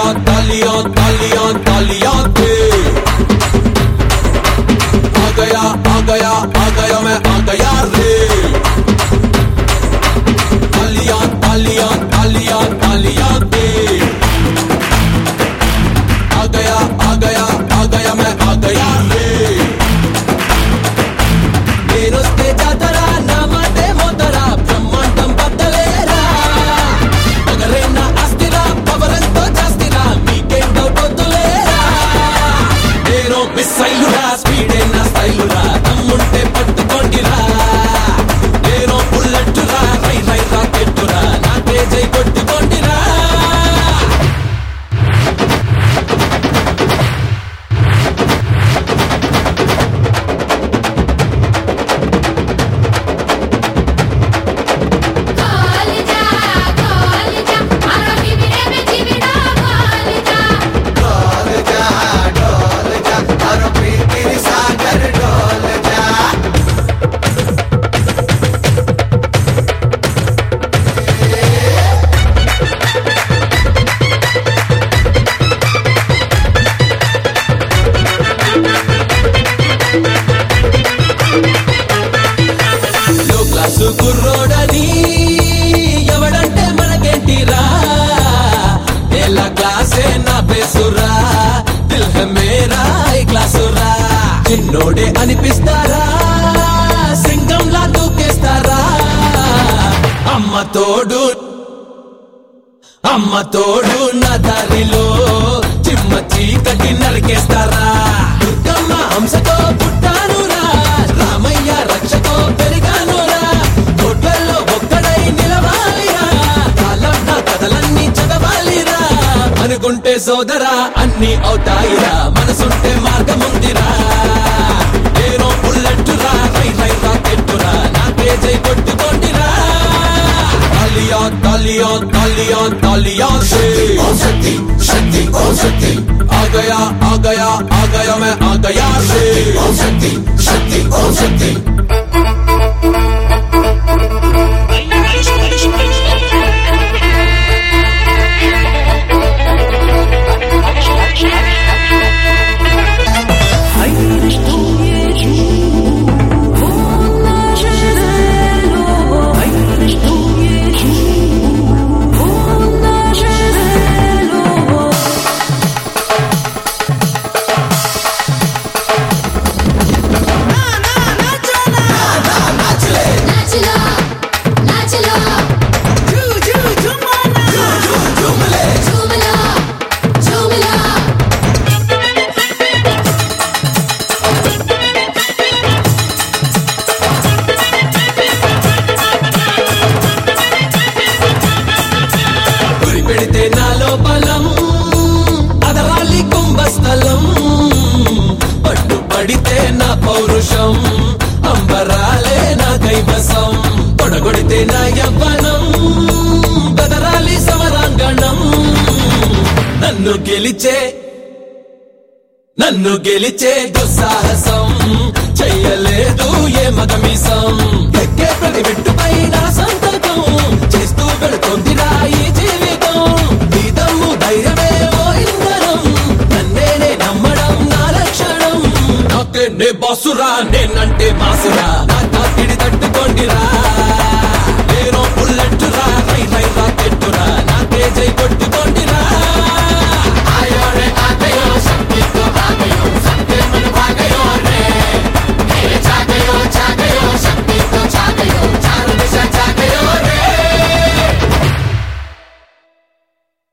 तालियां तालियां तालियां दे। आ गया मैं आ गया रे। तालियां तालियां तालियां तालियां दे। आ गया मैं आ गया रे। నేనొస్తే జాతర నా మాటే మోతరా బ్రహ్మాండం బద్దలేరా పగరైన ఆస్తిరా పవరంతో జాస్తిరా మీకేం డౌట్ వద్దులేరా నేను మిస్ అయ్యురా స్పీడే నా స్టైలురా తమ్ముంటే పట్టుకోండిరా నేను బుల్లెట్టురా రై రై రాకెట్టురా నాకే జై కొట్టుకోండిరా కుర్రోడని ఎవడంటే మనకేంటిరా ఎలా క్లాసే నా బేసురా దిల్ హై మేరా ఈ క్లాసురా చిన్నోడే అనిపిస్తారా సింగంలా దూకేస్తారా అమ్మ తోడు నా దారిలో చిమ్మ చీకటి నరికేస్తారా దుర్గమ్మ హంసతో పుట్టానురా రామయ్య రక్షతో పెరిగానురా కోట్లలో ఒక్కడై నిలవాలిరా కాలం నా కథలన్నీ చదవాలిరా అనుకుంటే సోదరా అన్ని అవుతాయిరా మనసుంటే మార్గముందిరా నేను బుల్లెట్టురా రై రై రాకెట్టురా నాకే జై కొట్టుకోండిరా तालियां तालियां तालियां तालियां से शक्ति शक्ति ओम शक्ति आ गया मैं आ गया रे ओम शक्ति शक्ति ओम शक्ति పెడితే నాలో బలం అదరాలి కుంభస్థలం పట్టు పడితే నా పౌరుషం అంబరాలే నా కైవసం తొడగొడితే నా యవ్వనం బదరాలి సమరాంగణం నన్ను గెలిచే దుస్సాహసం చెయ్యలేదు ఏ మగమీసం ఎక్కే ప్రతి మెట్టుపై నా సంతకం చేస్తూ పెడుతోందిరా ఈ జీవితం నీ దమ్ము ధైర్యమే ఓ ఇంధనం నన్నేనే నమ్మడం నా లక్షణం నాకే నే బాసురా నేనంటే మాసురా నా తాకిడి తట్టుకోండిరా